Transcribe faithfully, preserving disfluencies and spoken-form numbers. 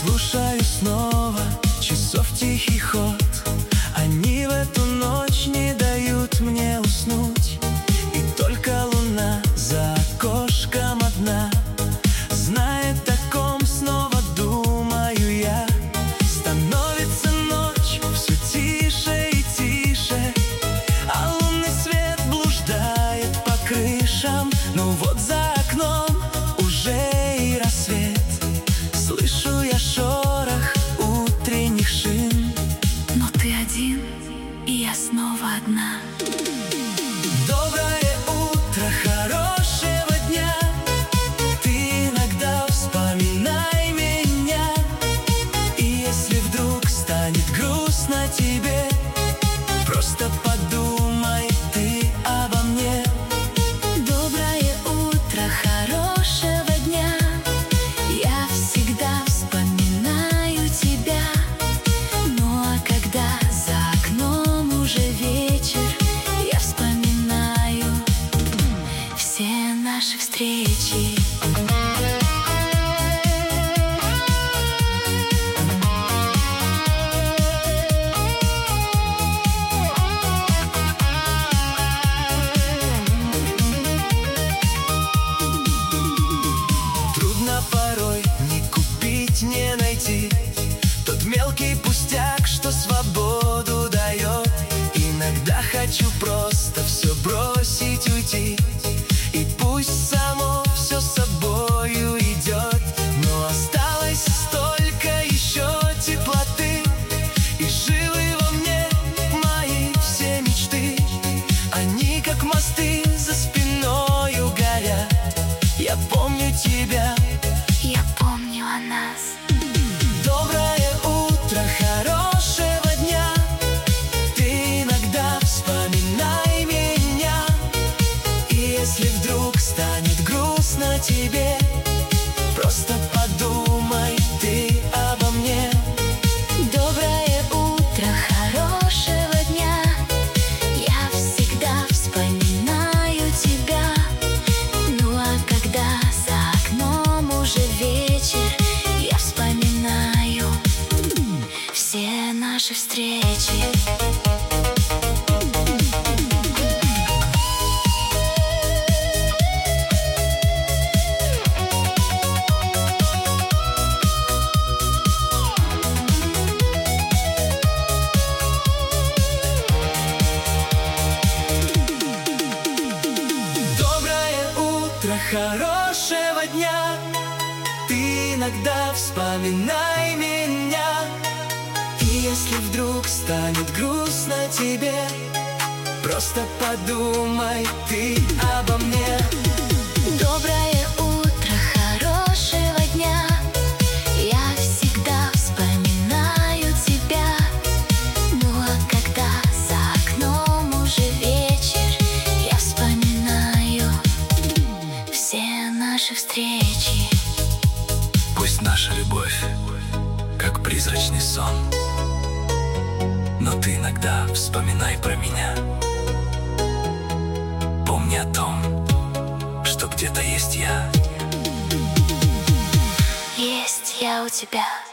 слушаю снова часов тихий ход. Они в эту ночь не дают мне уснуть, и только луна за окошком одна знает о ком снова думаю я. Становится ночь все тише и тише, а лунный свет блуждает по крышам. Ну вот за окном уже и рассвет, слышу я шорох утренних шин. Но ты один, и я снова одна. Доброе утро, хорошего дня. Ты иногда вспоминай меня, и если вдруг станет грустно тебе, просто подумай ты обо мне. Доброе утро, хорошего дня. Я всегда вспоминаю тебя. Ну а когда за окном уже вечер, я вспоминаю все наши встречи. Трудно порой не купить, не найти тот мелкий пустяк, что свободу дает. Иногда хочу просто все бросить, уйти, и пусть само все с собою идет. Но осталось столько еще теплоты, и живы во мне мои все мечты. Они как мосты за спиною горят. Я помню тебя, Я помню о нас. доброе утро, хорошего дня. Ты иногда вспоминай меня, и если вдруг станет грустно тебе, просто подумай ты обо мне. Доброе утро, хорошего дня. Я всегда вспоминаю тебя. Ну а когда за окном уже вечер, я вспоминаю все наши встречи. Доброе утро, хорошего дня. Ты иногда вспоминай меня, и если вдруг станет грустно тебе, просто подумай ты обо мне. Доброе утро, хорошего дня. Я всегда вспоминаю тебя. Ну а когда за окном уже вечер, я вспоминаю все наши встречи. Пусть наша любовь как призрачный сон, но ты иногда вспоминай про меня. Помни о том, что где-то есть я. Есть я у тебя.